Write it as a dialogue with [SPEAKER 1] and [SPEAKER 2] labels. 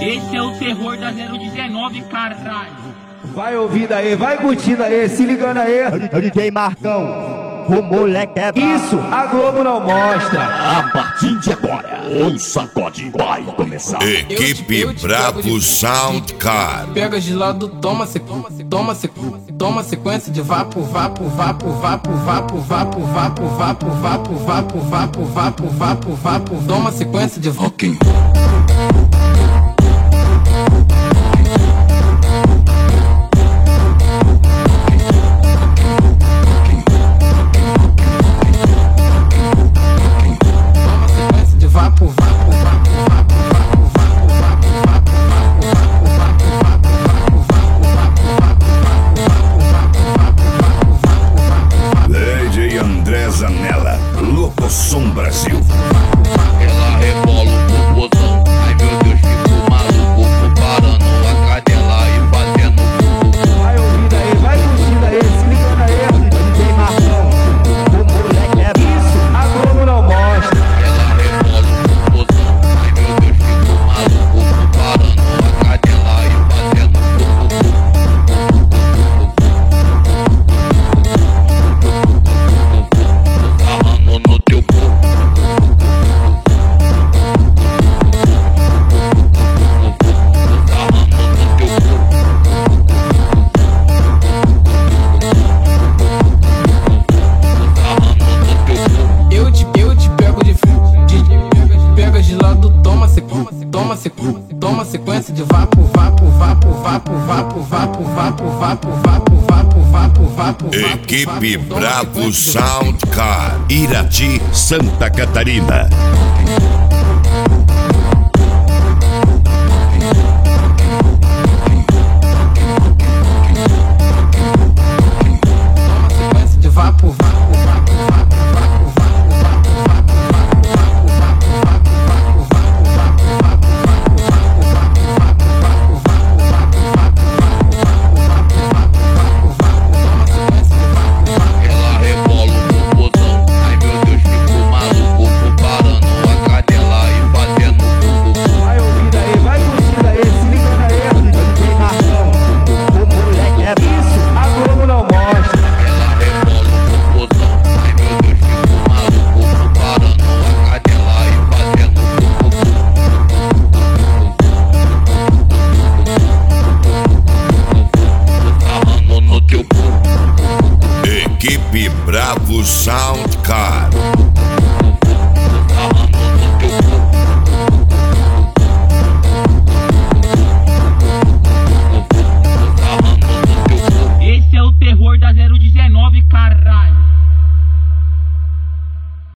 [SPEAKER 1] Esse é o terror da 019, caralho.
[SPEAKER 2] Vai ouvindo aí, vai curtindo aí, se ligando aí.
[SPEAKER 3] É o DJ Marcão, o moleque é brabo.
[SPEAKER 2] Isso, a Globo não mostra.
[SPEAKER 4] A partir de agora, o sacode vai começar.
[SPEAKER 5] Equipe Bravo Soundcar.
[SPEAKER 6] Pega de lado, toma sequência, toma sequência de vapo, vapo, vapo, vapo, vapo, vapo, vapo, vapo, vapo, vapo, vapo, vapo, vapo, vapo, toma sequência de
[SPEAKER 5] Rocking.
[SPEAKER 4] Lady André Zanella, Louco Som Brasil.
[SPEAKER 7] Ela rebola o botão, ai meu Deus, fico maluco, parando a cadela e batendo.
[SPEAKER 2] Vai ouvindo aí, vai curtindo aí, se ligando aí.
[SPEAKER 3] É o DJ Marcão, o moleque é brabo.
[SPEAKER 2] Isso, a Globo não mostra.
[SPEAKER 7] Ela rebola o botão, ai meu Deus, fico maluco, parando a cadela e batendo. Sarrando no teu corpo.
[SPEAKER 6] Eu te pego de frio, pega de lado, toma sequência de vapo, vapo, vapo, vapo, vapo, vapo, vapo, vapo, vapo, vapo, vapo, vapo.
[SPEAKER 5] Equipe Bravo Soundcar, Irati, Santa Catarina.